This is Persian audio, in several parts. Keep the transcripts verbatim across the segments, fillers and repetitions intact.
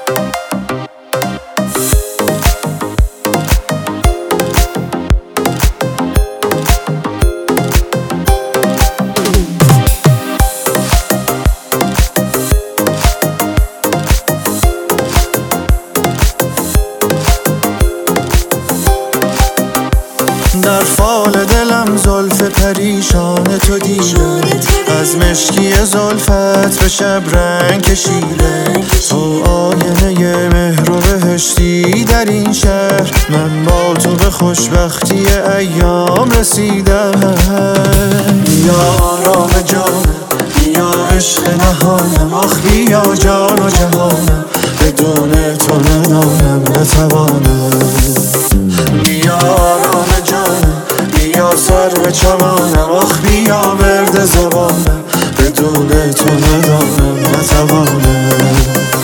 در فال دلم زلف پریشان تو دیده، از مشکی زلفت به شب رنگ کشیده. تو آینه مهر و بهشتی در این شهر، من با تو به خوشبختی ایام رسیدم. بیا آرام جانم، بیا عشق نهانم، آخ بیا جان و جهانم، بدون تو ندانم نتوانم. بیا آرام جانم، بیا سرو چمانم، آخ بیا ورد زبانم، بدون تو ندانم نتوانم.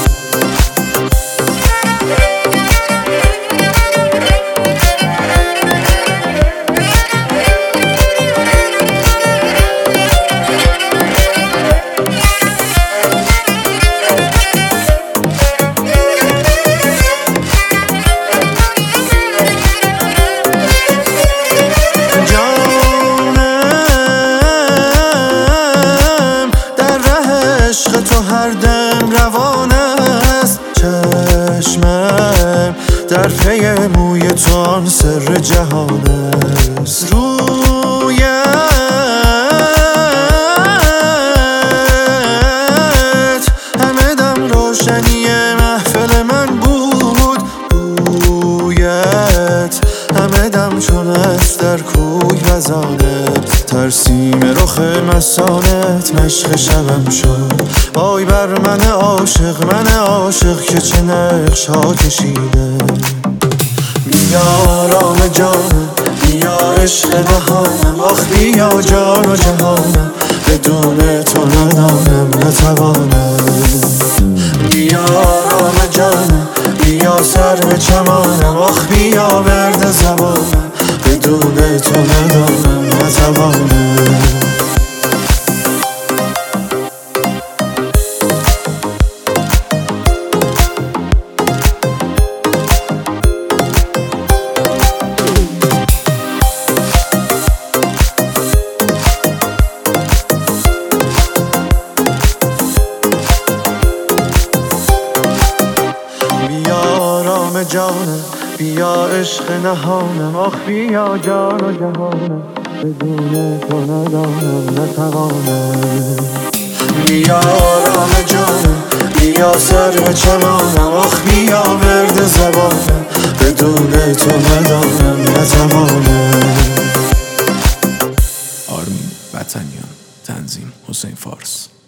عشق تو هر دم روان است، چشمم در پی موی تو آن سر جهان است. رویت همه دم روشنی محفل من بود، بویت همه دم چون است در کوی وزانت. ترسیم رخ مسانت مشق شبم شد، وای بر من عاشق، من عاشق که چه نقش ها کشیده. بیا آرام جانم، بیا عشق نهانم، آخ بیا جان و جهانم، بدون تو ندانم نتوانم. بیا آرام جانم، بیا سرو چمانم، آخ بیا ورد زبانم، بدون تو ندانم نتوانم. جانم، بیا عشق نهانم، آخ بیا جان و جهانم، بدون تو ندانم نتوانم. بیا آرام جانم، بیا سرو چمانم، آخ بیا ورد زبانم، بدون تو ندانم نتوانم. آرمین وطنیان، تنظیم حسین فارس.